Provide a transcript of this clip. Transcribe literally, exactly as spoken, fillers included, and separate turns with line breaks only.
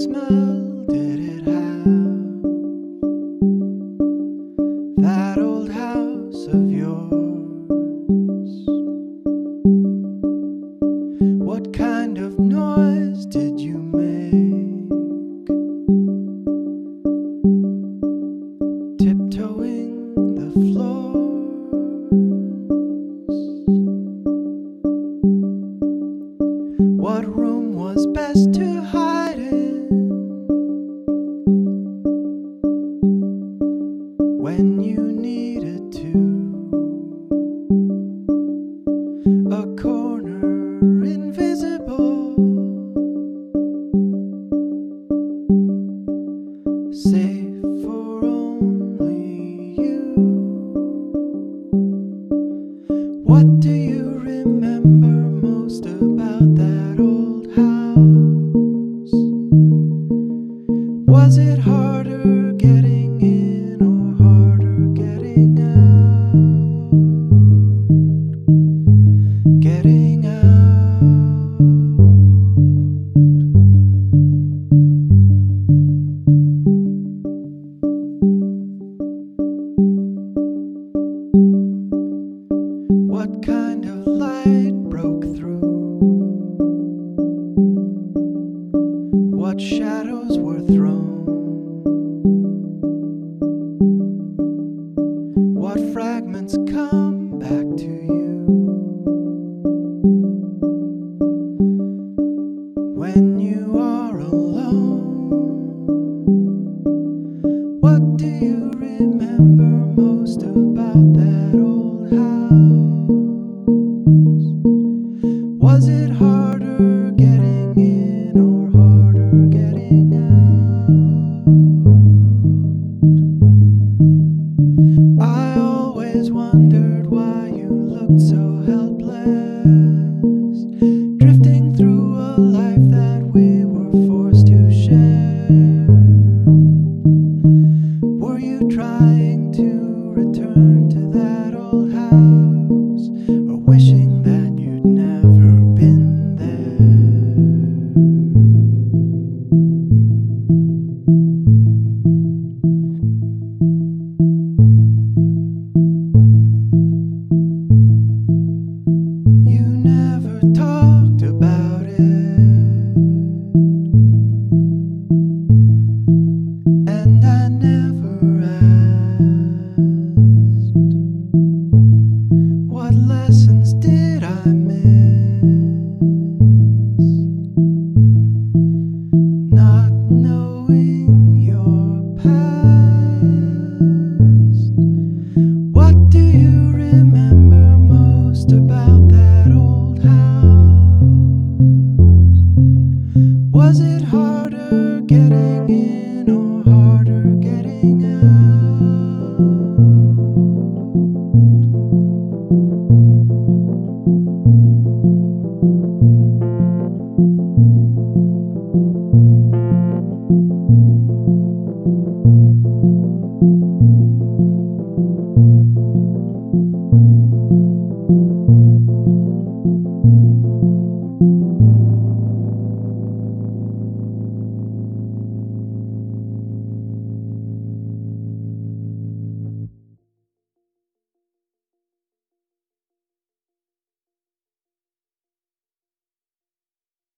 smell did it have? That old house of yours. What kind of noise did you make? Tiptoeing the floors. What room was best to hide in when you needed to? A corner invisible, safe for only you. What do you remember most about that old house? Was it harder getting in or harder getting out? Getting out. What kind of light broke through? What shadows were thrown? What fragments come back to you when you are alone? What do you remember most about that old house? Was it harder getting in or harder getting out? I always wonder